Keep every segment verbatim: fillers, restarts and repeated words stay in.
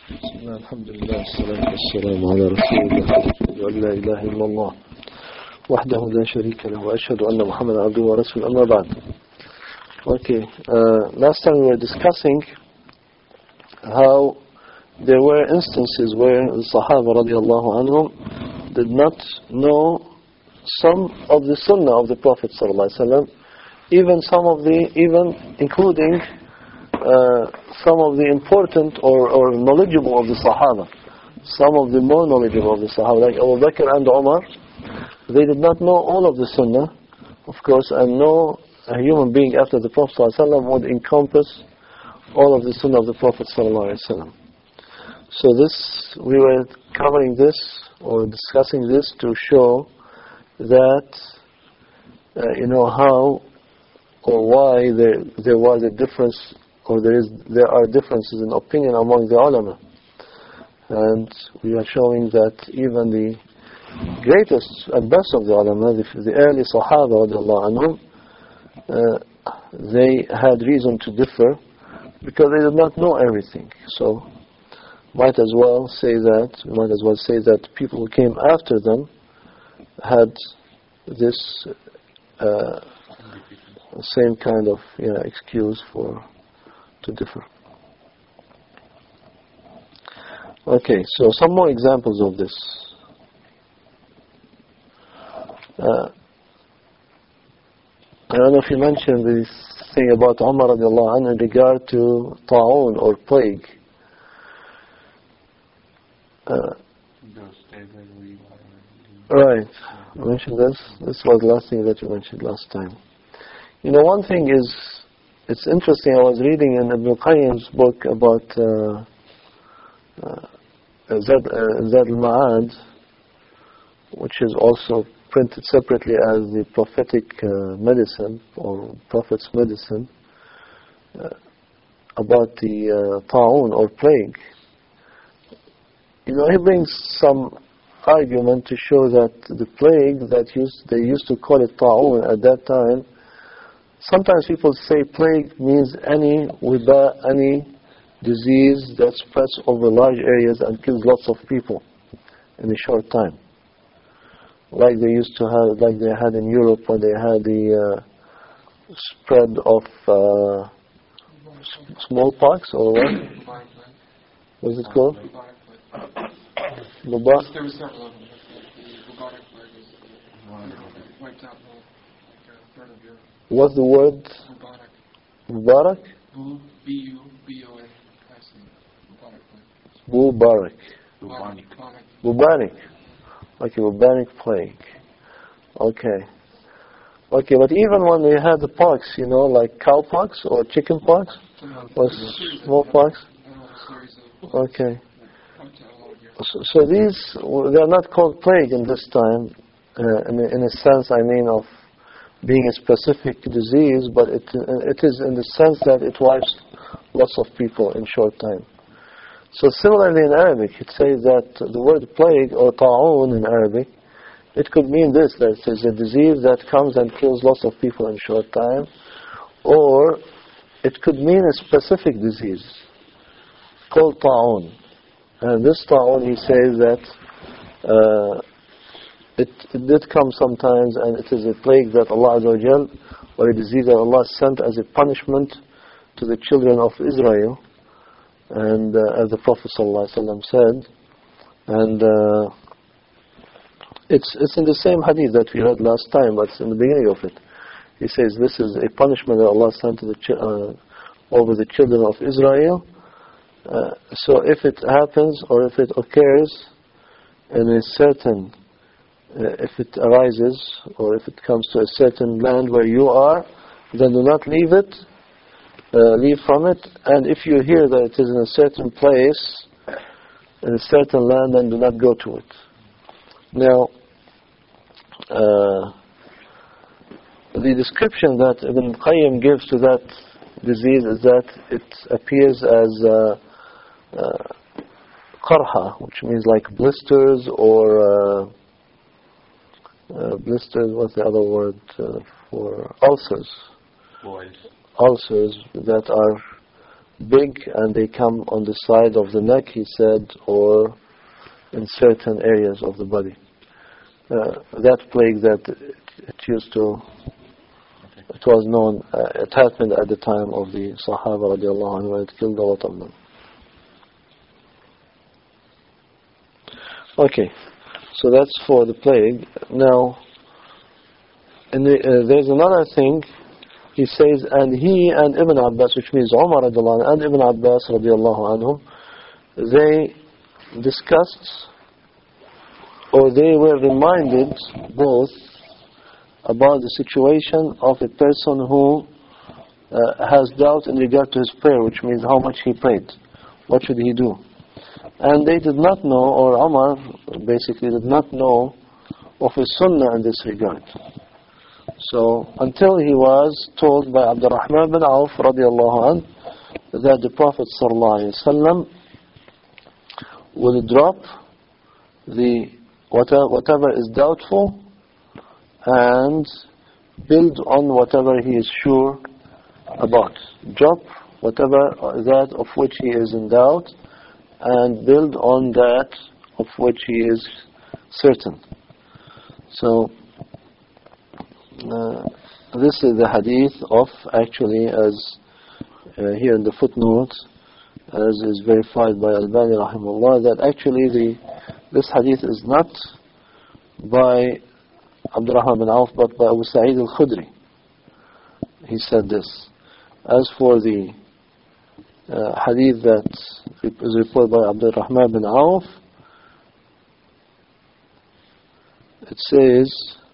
بسم الله الحمد لله والصلاة والسلام على رسول الله وأن لا إله إلا الله وحده لا شريك له وأشهد أن محمدا عبده ورسوله أما بعد. Okay, uh, last time we were discussing how there were instances where the Sahaba radiallahu anhum did not know some of the Sunnah of the Prophet sallallahu alaihi wasallam, even some of the, even including uh, some of the important or, or knowledgeable of the Sahaba, some of the more knowledgeable of the Sahaba, like Abu Bakr and Umar. They did not know all of the Sunnah, of course, and no a human being after the Prophet ﷺ would encompass all of the Sunnah of the Prophet ﷺ. So this, we were covering this or discussing this to show that uh, you know how or why there there was a difference, or there is there are differences in opinion among the ulama, and we are showing that even the greatest and best of the ulama, the, the early Sahaba radiallahu anhum, uh, they had reason to differ because they did not know everything. So might as well say that we might as well say that people who came after them had this uh, same kind of you know, excuse for to differ. Okay, so some more examples of this. Uh, I don't know if you mentioned this thing about Umar radiallahu anhu in regard to ta'un or plague. Uh, right, you mentioned this. This was the last thing that you mentioned last time. You know, one thing is, it's interesting. I was reading in Ibn Qayyim's book about uh, uh, Zad, uh, Zad al-Ma'ad, which is also printed separately as the prophetic uh, medicine or prophet's medicine, uh, about the uh, ta'un or plague. You know, he brings some argument to show that the plague that used they used to call it ta'un at that time. Sometimes people say plague means any wiba, any disease that spreads over large areas and kills lots of people in a short time. Like they used to have, like they had in Europe when they had the uh, spread of uh, smallpox, or what? What's it called? Mubarak. There were several of them. The bubonic plague wiped out like a third of Europe. What's the word? Mubarak. Mubarak? B U B O N I C. Mubarak plague. Mubarak. Bubonic. Bubonic. Okay, bubonic plague. Okay. Okay, but even when they had the pox, you know, like cowpox or chicken pox or smallpox. Okay. So, so these, they are not called plague in this time, uh, in, a, in a sense, I mean, of being a specific disease, but it it is in the sense that it wipes lots of people in short time. So similarly in Arabic, it says that the word plague or ta'un in Arabic, it could mean this, that it is a disease that comes and kills lots of people in short time, or it could mean a specific disease called ta'un. And this ta'un, he says that uh, it, it did come sometimes, and it is a plague that Allah Azza wa Jal, or a disease that Allah sent as a punishment to the children of Israel. And uh, as the Prophet ﷺ said, and uh, it's it's in the same hadith that we heard last time, but it's in the beginning of it. He says this is a punishment that Allah sent to the ch- uh, over the children of Israel. Uh, so if it happens or if it occurs in a certain, uh, if it arises or if it comes to a certain land where you are, then do not leave it. Uh, leave from it, and if you hear that it is in a certain place, in a certain land, then do not go to it. Now, uh, the description that Ibn Qayyim gives to that disease is that it appears as uh, uh, qarha, which means like blisters or uh, uh, blisters. What's the other word uh, for ulcers? Boils. Ulcers that are big and they come on the side of the neck, he said, or in certain areas of the body. Uh, that plague that it used to, it was known, uh, it happened at the time of the Sahaba radiallahu anhu, it killed a lot of them. Okay, so that's for the plague. Now, in the, uh, there's another thing. He says, and he and Ibn Abbas, which means Umar radiallahu anhu, and Ibn Abbas radiallahu anhum, they discussed, or they were reminded both about the situation of a person who uh, has doubt in regard to his prayer, which means how much he prayed. What should he do? And they did not know, or Umar basically did not know of a sunnah in this regard. So, until he was told by Abdurrahman bin Auf radiallahu anh, that the Prophet sallallahu alayhi wasallam will drop the whatever, whatever is doubtful and build on whatever he is sure about. Drop whatever that of which he is in doubt and build on that of which he is certain. So, Uh, this is the hadith of, actually, as uh, here in the footnote, as is verified by Albani rahimahullah, that actually the this hadith is not by Abdurrahman bin Auf but by Abu Sa'id al-Khudri. He said this. As for the uh, hadith that is reported by Abdurrahman bin Auf, it says,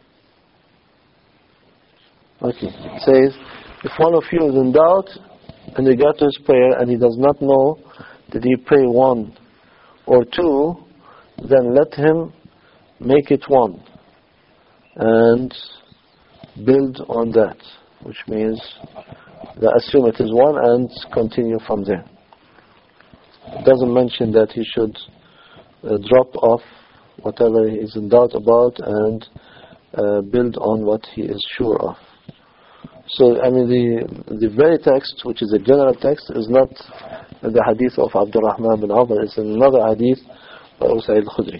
Okay, it says, if one of you is in doubt in regard to his prayer and he does not know did he pray one or two, then let him make it one and build on that, which means that assume it is one and continue from there. It doesn't mention that he should uh, drop off whatever he is in doubt about and uh, build on what he is sure of. So, I mean, the the very text, which is a general text, is not the hadith of Abdurrahman bin Auf, it's another hadith by Abu Sa'id al-Khudri.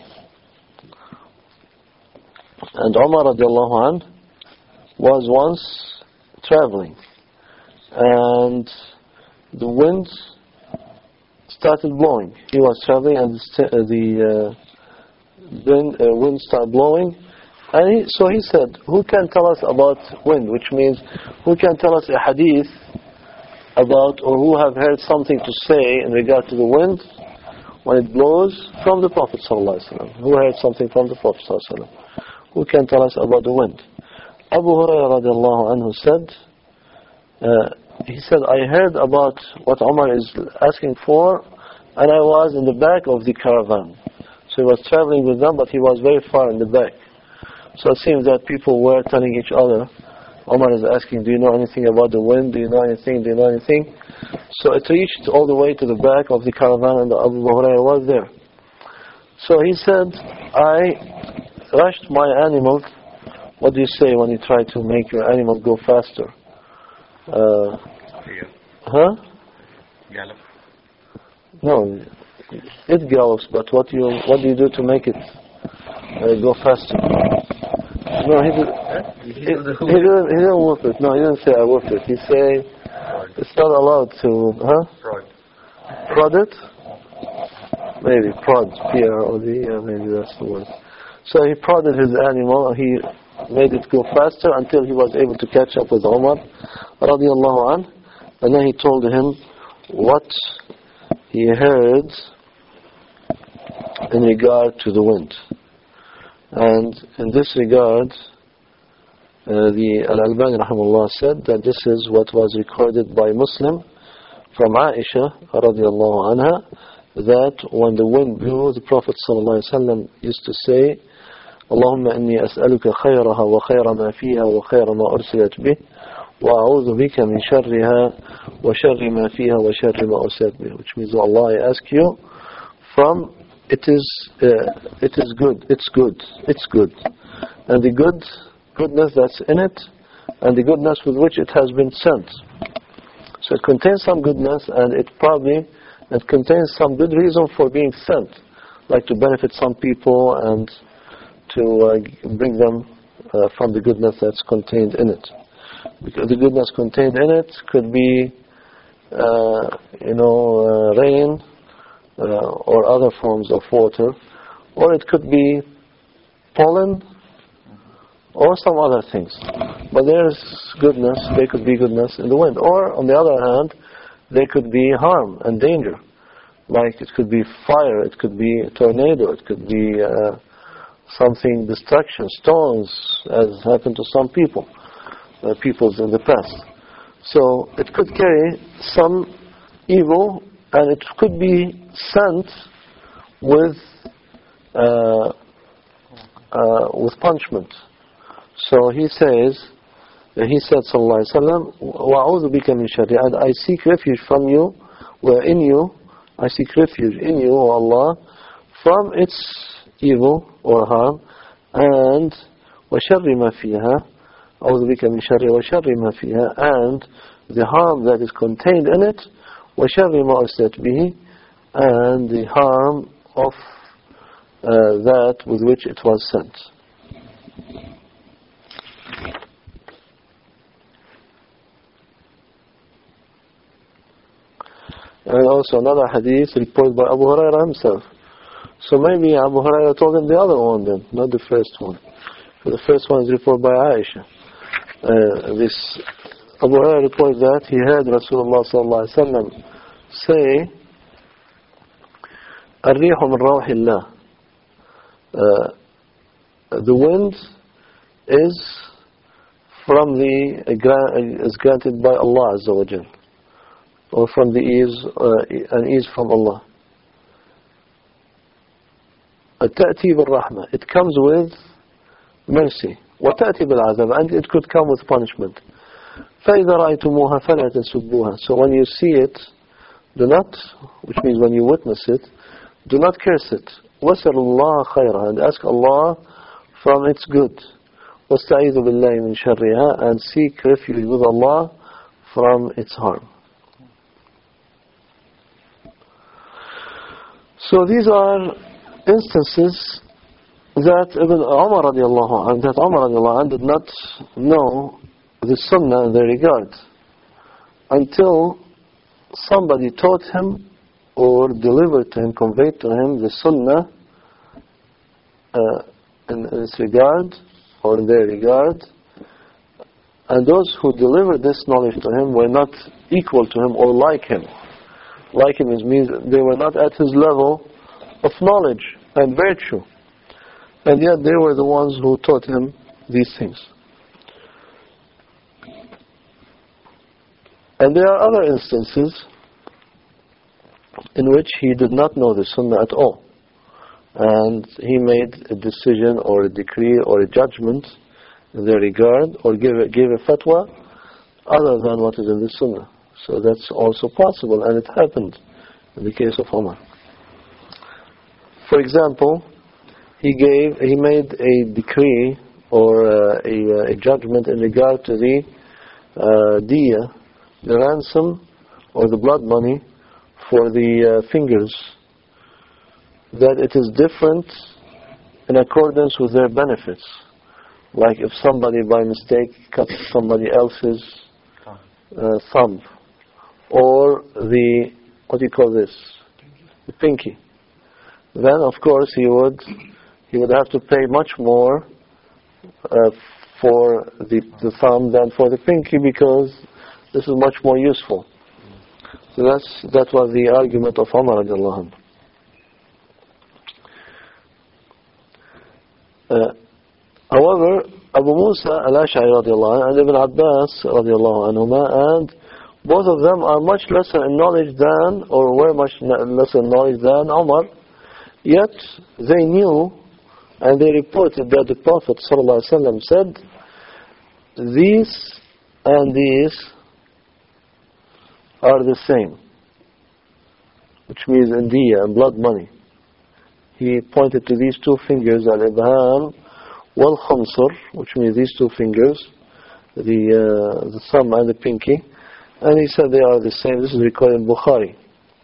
And Umar radiallahu anh was once traveling, and the wind started blowing. He was traveling, and the uh, wind, uh, wind started blowing. And he, so he said, who can tell us about wind? Which means, who can tell us a hadith about, or who have heard something to say in regard to the wind when it blows from the Prophet sallallahu alaihi wasallam? Who heard something from the Prophet sallallahu alaihi wasallam? Who can tell us about the wind? Abu Hurairah radiallahu anhu said, uh, he said, I heard about what Umar is asking for, and I was in the back of the caravan. So he was traveling with them, but he was very far in the back. So it seems that people were telling each other, Umar is asking, do you know anything about the wind? Do you know anything? Do you know anything? So it reached all the way to the back of the caravan, and Abu Hurairah was there. So he said, I rushed my animal. What do you say when you try to make your animal go faster? Uh, huh? Gallop. No, it gallops, but what do you what do you do to make it uh, go faster? No, he, did, he, he, didn't, he didn't whoop it. No, he didn't say I whooped it. He say it's not allowed to, huh? Prod. Prod it? Maybe prod, P R O D, yeah, maybe that's the word. So he prodded his animal. He made it go faster until he was able to catch up with Umar radiallahu anh, and then he told him what he heard in regard to the wind. And in this regard, uh, the Al-Albani rahimahullah said that this is what was recorded by Muslim from Aisha radiallahu anha, that when the wind blew, the Prophet sallallahu alaihi wasallam used to say, اللهم إني أسألك خيرها وخير ما فيها وخير ما أرسلت به وأعوذ بك من شرها وشر ما فيها وشر ما أرسلت به, which means, Allah, I ask you from it is uh, it is good, it's good, it's good, and the good goodness that's in it, and the goodness with which it has been sent. So So it contains some goodness, and it probably it contains some good reason for being sent, like to benefit some people and to uh, bring them uh, from the goodness that's contained in it. Because the goodness contained in it could be, uh, you know, uh, rain uh, or other forms of water, or it could be pollen or some other things. But there's goodness, there could be goodness in the wind. Or, on the other hand, there could be harm and danger. Like it could be fire, it could be a tornado, it could be uh, something, destruction, stones, as happened to some people, uh, peoples in the past. So it could carry some evil, and it could be sent with uh, uh, with punishment. So he says, he said, sallallahu alaihi wasallam, وَأَعُوذُ بِكَ مِنْ شَرِّ, and I seek refuge from you, where in you, I seek refuge in you, O Allah, from its evil or harm, and وَشَرِّ مَا فِيهَا, أَعُوذُ بِكَ مِنْ شَرِّ وَشَرِّ مَا فِيهَا, and the harm that is contained in it, وَشَرِّ مَا أُرْسِلَتْ بِهِ, and the harm of uh, that with which it was sent. And also another hadith reported by Abu Hurairah himself. So maybe Abu Hurairah told him the other one then, not the first one. So the first one is reported by Aisha. Uh, this Abu Hurairah reports that he heard Rasulullah sallallahu alaihi wasallam say, الريح من روح الله. The wind is from the uh, is granted by Allah Azza wa Jal, or from the ease uh, an ease from Allah. التأتي بالرحمة, it comes with mercy. وتأتي بالعذاب, and it could come with punishment. فإذا رأيتموها فلا تسبوها. So when you see it, do not, which means when you witness it, do not curse it. وَسَلُ اللَّهَ خَيْرًا, and ask Allah from its good. وَاسْتَعِيذُ بِاللَّهِ مِنْ شَرِّهَا, and seek refuge with Allah from its harm. So these are instances that Ibn Umar radiallahu anh, that Umar radiallahu anh did not know the Sunnah in their regard until somebody taught him or delivered to him, conveyed to him the Sunnah uh, in, in this regard or in their regard, and those who delivered this knowledge to him were not equal to him or like him. Like him means they were not at his level of knowledge and virtue, and yet they were the ones who taught him these things. And there are other instances in which he did not know the Sunnah at all, and he made a decision or a decree or a judgment in their regard, or gave a, gave a fatwa other than what is in the Sunnah. So that's also possible, and it happened in the case of Umar. For example, he gave, he made a decree or uh, a, a judgment in regard to the uh, diya, the ransom or the blood money for the uh, fingers, that it is different in accordance with their benefits. Like if somebody by mistake cuts somebody else's uh, thumb, or the, what do you call this, the pinky, then of course he would he would have to pay much more uh, for the, the thumb than for the pinky, because this is much more useful. So that's that was the argument of Umar radiallahu anhu. Uh, however, Abu Musa al-Ash'ari radiallahu anhu and Ibn Abbas radiallahu anhuma, and both of them are much lesser in knowledge than, or were much lesser in knowledge than Umar, yet they knew, and they reported that the Prophet ﷺ said, these and these are the same, which means in diya and blood money. He pointed to these two fingers, al-ibham wal-khamsar, which means these two fingers, the uh, the thumb and the pinky, And he said they are the same. This is recorded in Bukhari.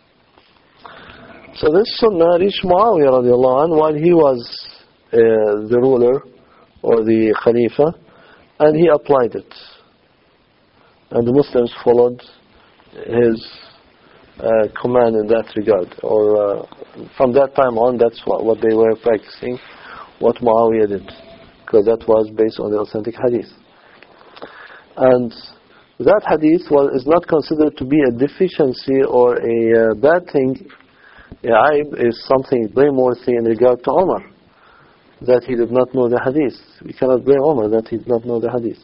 So this sunnah reached Muawiyah radiallahu anh while he was uh, the ruler or the Khalifa, and he applied it. And the Muslims followed his uh, command in that regard. Or uh, from that time on, that's what, what they were practicing, what Muawiyah did. Because that was based on the authentic hadith. And that hadith was, is not considered to be a deficiency or a uh, bad thing. A aib is something blameworthy in regard to Umar, that he did not know the hadith. We cannot blame Umar that he did not know the hadith.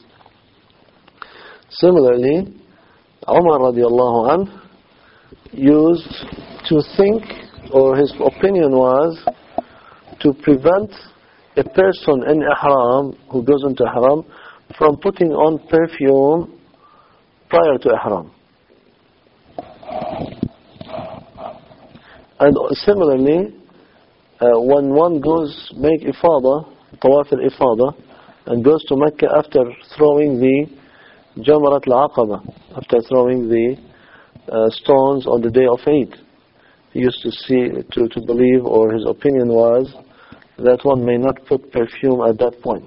Similarly, Umar radiallahu anh used to think, or his opinion was, to prevent a person in ihram who goes into ihram from putting on perfume prior to ihram. And similarly, uh, when one goes make ifada, tawaf al-ifada, and goes to Mecca after throwing the Jamrat al-Aqaba, after throwing the uh, stones on the day of Eid, he used to see, to, to believe, or his opinion was, that one may not put perfume at that point.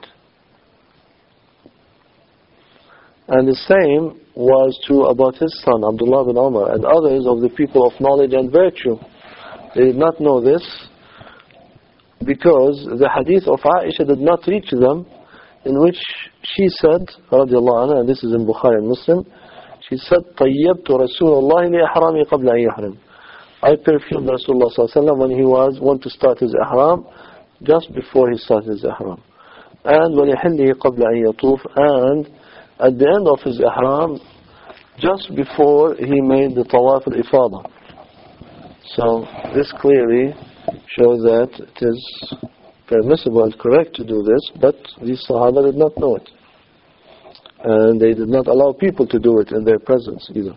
And the same was true about his son, Abdullah bin Umar, and others of the people of knowledge and virtue. They did not know this because the hadith of Aisha did not reach them, in which she said, radiallahu anha, and this is in Bukhari and Muslim, she said, طَيَّبْتُ رَسُولَ اللَّهِ لِإِحْرَامِي قَبْلَ أَنْ يَحْرِمْ. I perfumed Rasulullah sallallahu alaihi wasallam when he was want to start his ihram, just before he started his ihram. And وَلِحِلِّهِ قَبْلَ أَنْ يَطُوفْ, and at the end of his ihram, just before he made the tawaf al-ifada. So this clearly shows that it is permissible and correct to do this, but these Sahaba did not know it. And they did not allow people to do it in their presence either.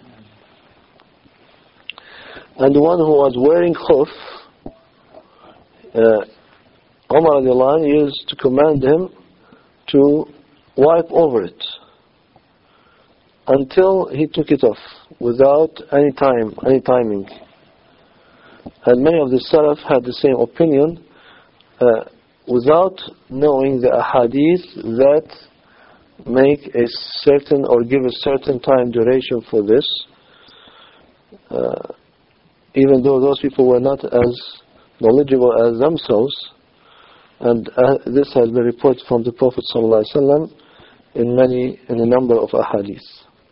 And the one who was wearing khuf, uh, Umar radiallahu anhu used to command him to wipe over it until he took it off, without any time, any timing. And many of the Salaf had the same opinion, uh, without knowing the ahadith that make a certain or give a certain time duration for this, uh, even though those people were not as knowledgeable as themselves. And uh, this has been reported from the Prophet ﷺ in many, in a number of ahadith.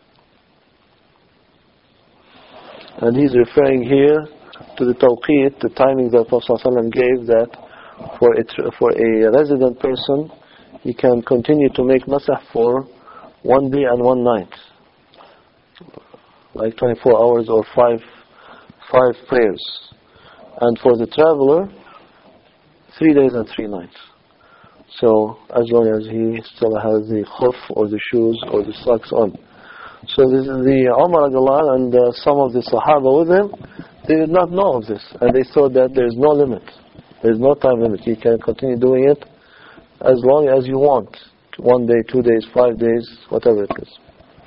And he's referring here to the tawqeet, the timing that Prophet ﷺ gave, that for a, for a resident person, he can continue to make masah for one day and one night, like twenty-four hours or five five prayers. And for the traveler, three days and three nights. So as long as he still has the khuf or the shoes or the socks on. So this is the Umar and uh, some of the Sahaba with him, they did not know of this, and they thought that there is no limit, there is no time limit. You can continue doing it as long as you want, one day, two days, five days, whatever it is.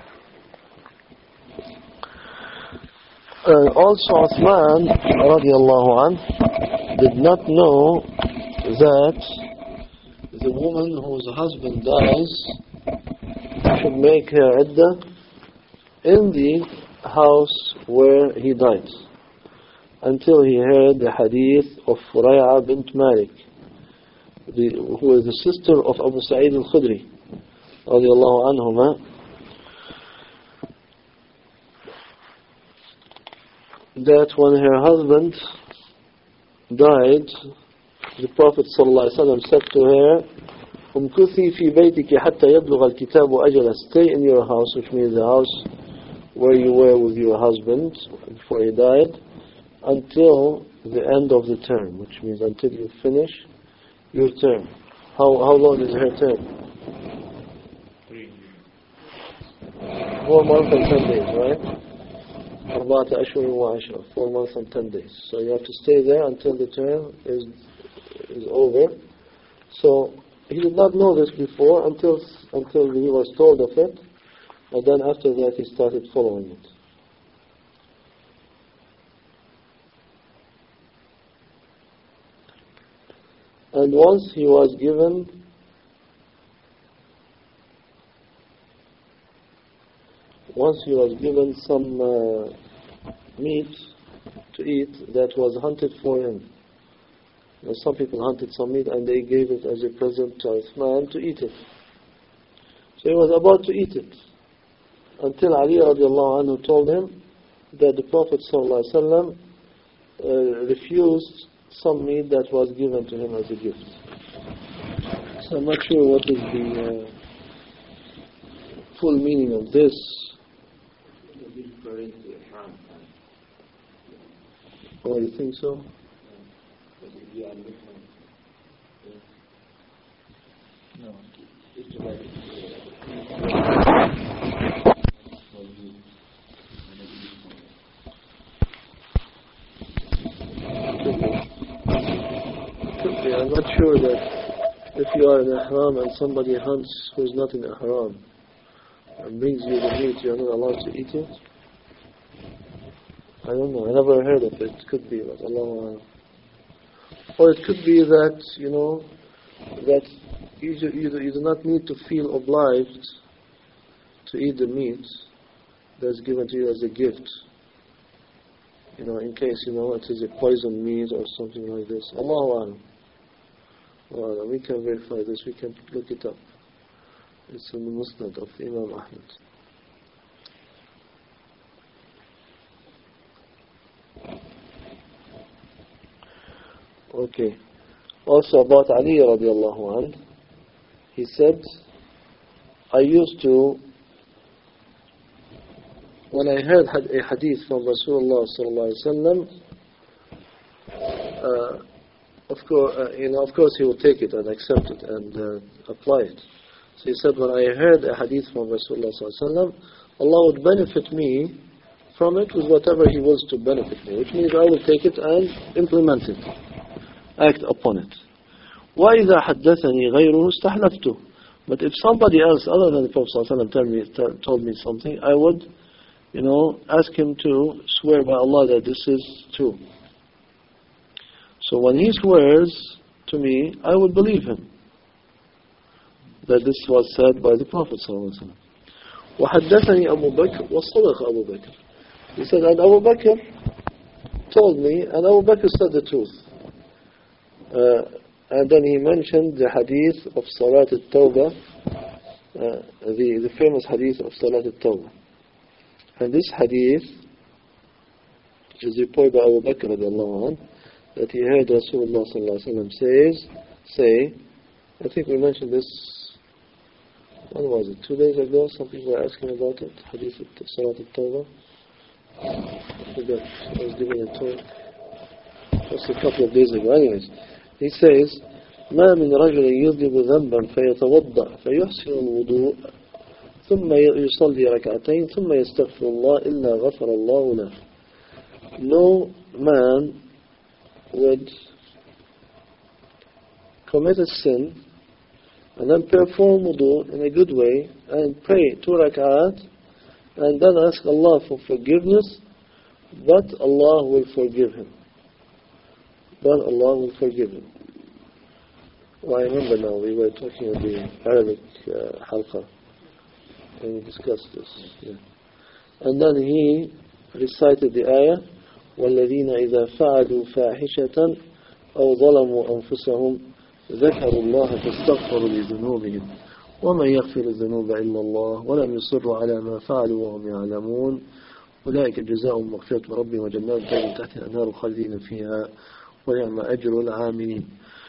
Uh, also, Uthman radiallahu anh did not know that the woman whose husband dies should make her iddah in the house where he died, until he heard the hadith of Furay'a bint Malik, the, who is the sister of Abu Sa'id al-Khudri radiallahu anhuma, that when her husband died, the Prophet ﷺ said to her, "Umkuthi fi baytiki hatta yablugha al-kitabu ajala." Stay in your house, which means the house where you were with your husband before he died, until the end of the term, which means until you finish your term. How how long is her term? Three. Four months and ten days, right? أربعة أشهر وعشرة. Four months and ten days. So you have to stay there until the term is is over. So he did not know this before until until he was told of it, and then after that he started following it. And once he was given once he was given some uh, meat to eat that was hunted for him. You know, some people hunted some meat and they gave it as a present to Uthman to eat it. So he was about to eat it until Ali radiallahu anhu told him that the Prophet sallallahu alaihi wasallam uh, refused some meat that was given to him as a gift. So I'm not sure what is the uh, full meaning of this. Oh, you think so? No. I'm not sure that if you are in ihram and somebody hunts who's not in ihram and brings you the meat, you're not allowed to eat it. I don't know. I never heard of it. It could be, but Allah. Or it could be that, you know, that you, you, you do not need to feel obliged to eat the meat that's given to you as a gift. You know, in case, you know, it is a poison meat or something like this. Allahu A'lam. Well, we can verify this. We can look it up. It's in the Musnad of Imam Ahmad. Okay. Also about Ali radiallahu anh, he said, I used to, when I heard a hadith from Rasulullah sallallahu alaihi wasallam, uh, of course, uh, you know, of course, he would take it and accept it and uh, apply it. So he said, when I heard a hadith from Rasulullah sallallahu alaihi wasallam, Allah would benefit me from it with whatever He wills to benefit me, which means I will take it and implement it, act upon it. وَإِذَا حَدَّثَنِي غَيْرُهُ اسْتَحْلَفْتُ. But if somebody else other than the Prophet ﷺ tell me, tell, told me something, I would, you know, ask him to swear by Allah that this is true. So when he swears to me, I would believe him that this was said by the Prophet ﷺ. وَحَدَّثَنِي أَبُو بَكْرٍ وَصَدَقَ أَبُو بَكْرٍ. He said, and Abu Bakr told me, and Abu Bakr said the truth. Uh, And then he mentioned the hadith of Salat al-Tawbah, uh, the, the famous hadith of Salat al-Tawbah. And this hadith, which is reported by Abu Bakr radiallahu anh, that he heard Rasulullah sallallahu alaihi wasallam says, say, I think we mentioned this, when was it, two days ago? Some people were asking about it, hadith of Salat al-Tawbah. I forgot, I was giving a talk just a couple of days ago. Anyways, he says, ما من رجل يذنب ذنبا فيتوضأ فيحسن الوضوء ثم يصلي ركعتين ثم يستغفر الله إلا غفر الله له. No man would commit a sin and then perform wudu in a good way and pray two rak'at and then ask Allah for forgiveness, but Allah will forgive him. But Allah will forgive him. Well, I remember now, we were talking in the Arabic uh, halqa, and we discussed this. Yeah. And then he recited the ayah, وَالَّذِينَ إِذَا فَعَلُوا فَاحِشَةً أَوْ ظَلَمُوا أَنفُسَهُمْ ذَكَرُوا اللَّهَ فَاسْتَغْفَرُوا لِذُنُوبِهِمْ وَمَنْ يَغْفِرُ الذُّنُوبَ إِلَّا اللَّهُ وَلَمْ يُصِرُّوا عَلَى مَا فَعَلُوا وَهُمْ يَعْلَمُونَ أُولَئِكَ جَزَاؤُهُم مَغْفِرَةٌ مِّن رَّبِّهِمْ وَجَنَّاتٌ تَجْرِي مِن تَحْتِهَا الْأَنْهَارُ خَالِدِينَ فِيهَا وَنِعْمَ أَجْرُ الْعَامِلِينَ.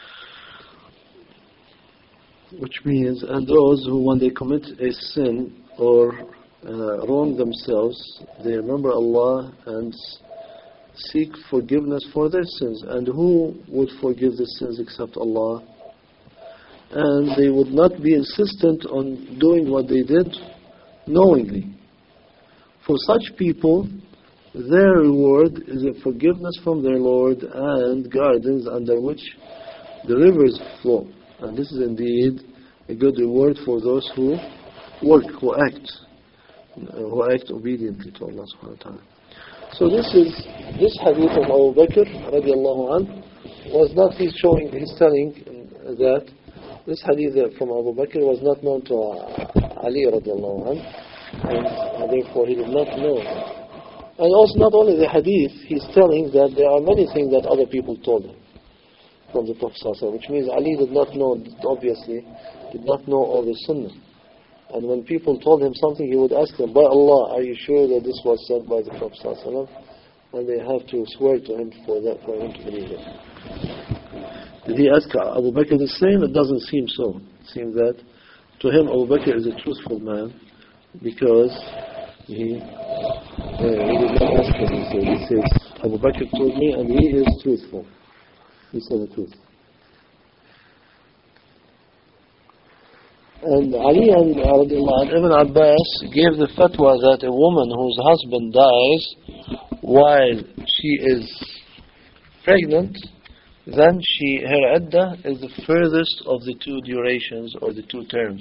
Which means, and those who, when they commit a sin or uh, wrong themselves, they remember Allah and seek forgiveness for their sins. And who would forgive the sins except Allah? And they would not be insistent on doing what they did knowingly. For such people, their reward is a forgiveness from their Lord and gardens under which the rivers flow. And this is indeed a good reward for those who work, who act, who act obediently to Allah subhanahu wa ta'ala. So this is, this hadith of Abu Bakr radiallahu anh was not he's showing, he's telling in that this hadith from Abu Bakr was not known to Ali radiallahu anhu, and therefore he did not know. And also not only the hadith, he's telling that there are many things that other people told him from the Prophet ﷺ, which means Ali did not know, obviously, did not know all the sunnah. And when people told him something, he would ask them, by Allah, are you sure that this was said by the Prophet ﷺ? And they have to swear to him for that, for him to believe it. Did he ask Abu Bakr the same? It doesn't seem so. It seems that to him Abu Bakr is a truthful man because he, uh, he did not ask him. He said, he says, Abu Bakr told me and he is truthful. He said the truth. And Ali and, uh, and Ibn Abbas gave the fatwa that a woman whose husband dies while she is pregnant, then she, her iddah is the furthest of the two durations or the two terms.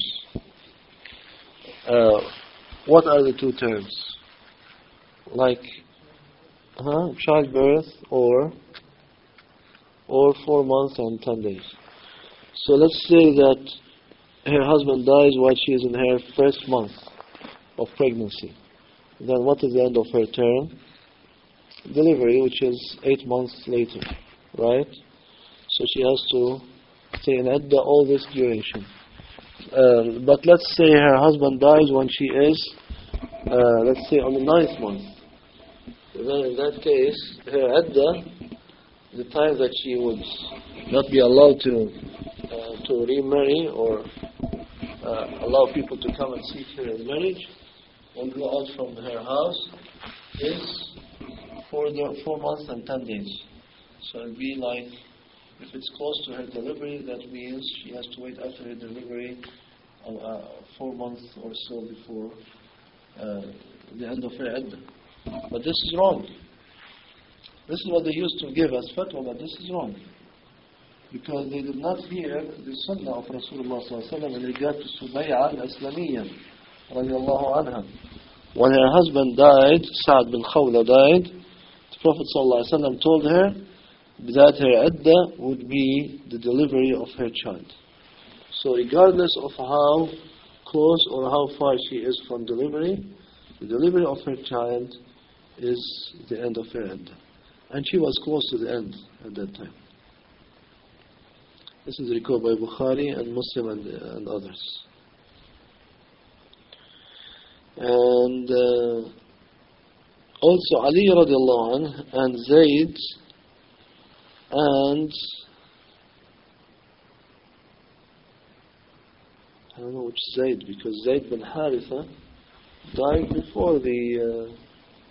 Uh, what are the two terms? Like huh, childbirth or or four months and ten days. So let's say that her husband dies while she is in her first month of pregnancy. Then what is the end of her term? Delivery, which is eight months later, right? So she has to stay in iddah all this duration. Uh, but let's say her husband dies when she is, uh, let's say on the ninth month. Then in that case, her iddah, the time that she would not be allowed to uh, to remarry or uh, allow people to come and seek her in marriage and go out from her house is for the four months and ten days. So it'll be like, if it's close to her delivery, that means she has to wait after her delivery uh, four months or so before uh, the end of her iddah. But this is wrong. This is what they used to give as fatwa, but this is wrong. Because they did not hear the sunnah of Rasulullah sallallahu alaihi wasallam in regard to Subay'a al-Islamiyya radiallahu anha. When her husband died, Sa'd bin Khawla died, the Prophet sallallahu alaihi wasallam told her that her iddah would be the delivery of her child. So regardless of how close or how far she is from delivery, the delivery of her child is the end of her iddah. And she was close to the end at that time. This is recorded by Bukhari and Muslim and, uh, and others. And uh, also Ali radiallahu anh and Zayd and I don't know which Zayd, because Zayd bin Haritha died before the uh,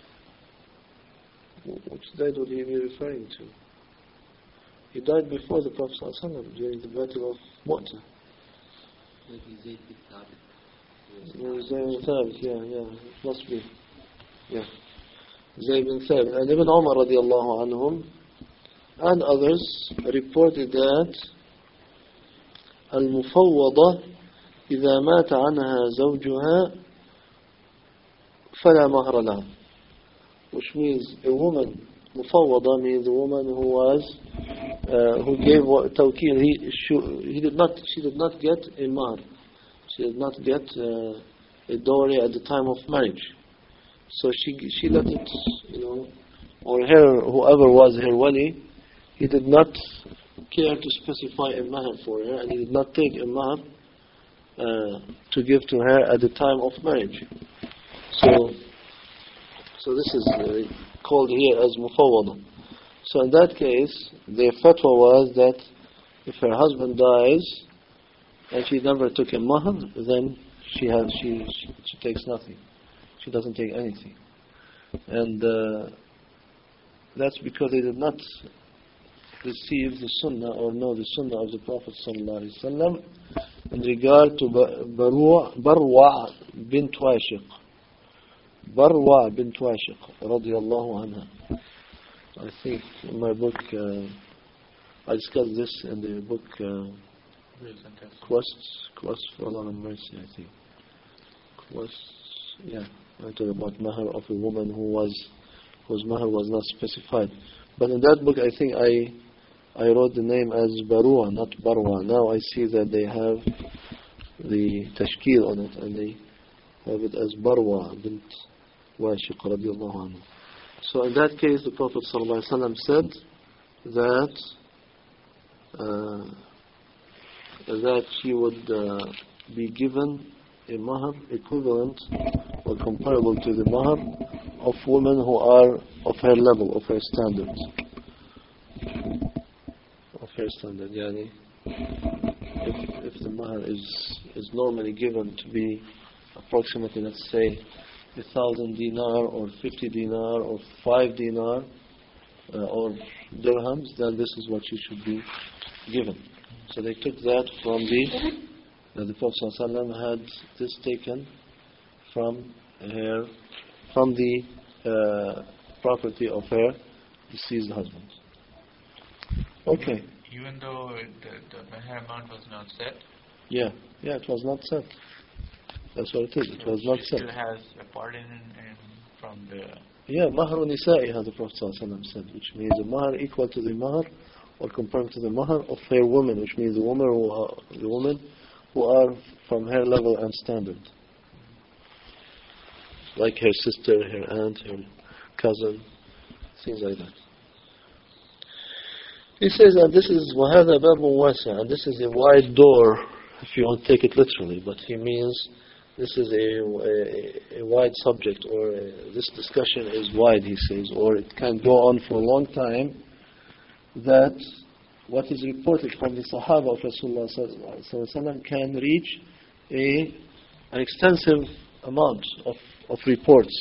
which Zayd would he be referring to? He died before the Prophet ﷺ during the battle of Mu'tah. Maybe Zayd bin Thabit. Yeah, Zayd bin Thabit, yeah, yeah, it must be. Yeah. Zayd bin Thabit. And Ibn Umar radiallahu anhum and others reported that المفوضة إذا مات عنها زوجها فلا مهر لها, which means a woman, مفوضة means a woman who was uh, who gave tawkil. He she, he did not she did not get a mahr. She did not get uh, a dowry at the time of marriage. So she she let it, you know, or her whoever was her wali, he did not care to specify a mahr for her, and he did not take a mahr uh, to give to her at the time of marriage. So, so this is uh, called here as mufawwada. So in that case, the fatwa was that if her husband dies and she never took a mahr, then she has she she takes nothing. She doesn't take anything, and uh, that's because they did not receive the sunnah or know the sunnah of the Prophet sallallahu alaihi wasallam in regard to Barwa Barwa bint Washiq. Barwa bint Washiq radiyallahu anha. I think in my book uh, I discussed this in the book uh, Quests Quests for Allah and Mercy. I think Quests. Yeah, I talk about mahr of a woman who was whose mahr was not specified. But in that book, I think I I wrote the name as Barua, not Barwa. Now I see that they have the tashkil on it, and they have it as Barwa bint Washiq radiallahu anhu. So in that case, the Prophet sallallahu alaihi wasallam said that uh, that she would uh, be given a mahar equivalent or comparable to the mahar of women who are of her level, of her standard. Of her standard, yani, if, if the mahar is, is normally given to be approximately, let's say, a thousand dinar or fifty dinar or five dinar uh, or dirhams, then this is what she should be given. So they took that from the that the Prophet ﷺ had this taken from her, from the uh, property of her deceased husband. Okay. Even though the, the mahar amount was not set? Yeah, yeah, it was not set. That's what it is. It so was not she set. Still has a part in, in from the. Yeah, mahar nisa'iha, the Prophet ﷺ said, which means the mahar equal to the mahar or compared to the mahar of her women, which means the woman who are, the women who are from her level and standard, like her sister, her aunt, her cousin, things like that. He says that this is وَهَذَا بَابٌ وَاسِعٌ, and this is a wide door, if you want to take it literally, but he means this is a, a, a wide subject, or a, this discussion is wide, he says, or it can go on for a long time, that what is reported from the Sahaba of Rasulullah sallallahu alaihi wasallam can reach a, an extensive amount of, of reports.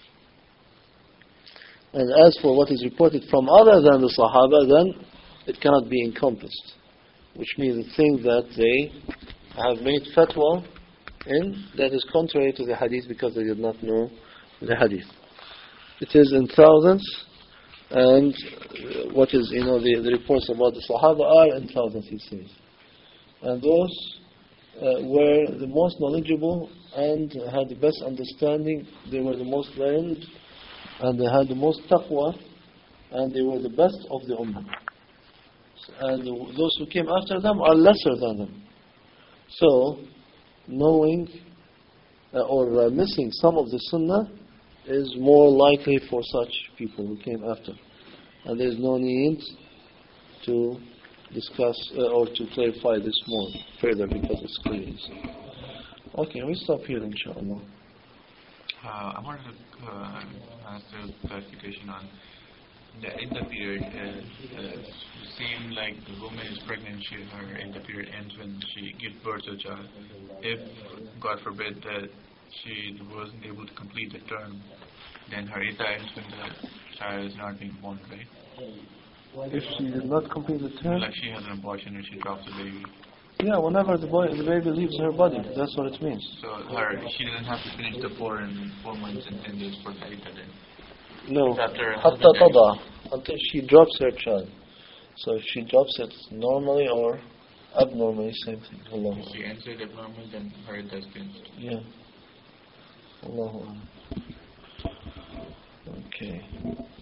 And as for what is reported from other than the Sahaba, then it cannot be encompassed. Which means the thing that they have made fatwa in, that is contrary to the hadith because they did not know the hadith. It is in thousands, and what is, you know, the, the reports about the Sahaba are in thousands, he says. And those uh, were the most knowledgeable and had the best understanding. They were the most learned, and they had the most taqwa, and they were the best of the ummah. And those who came after them are lesser than them. So, knowing uh, or uh, missing some of the sunnah is more likely for such people who came after. And there is no need to discuss uh, or to clarify this more further because it's clear. Okay, we stop here, inshallah. Uh, I wanted to uh, ask a clarification on the idda period. Uh, uh, seem like the woman is pregnant, she, her idda period ends when she gives birth to a child. If, God forbid, that she wasn't able to complete the term, then her idda ends when the child is not being born, right? If she did not complete the term, like she has an abortion or she drops the baby. Yeah, whenever the boy, the baby leaves her body, that's what it means. So her, she doesn't have to finish the four and four months and ten days for the idda then. No, After حتى تضع, until she drops her child. So if she drops it normally or abnormally, same thing. Allah. If she ends it abnormal, then her idda is finished. Yeah. Allahu Akbar. Okay.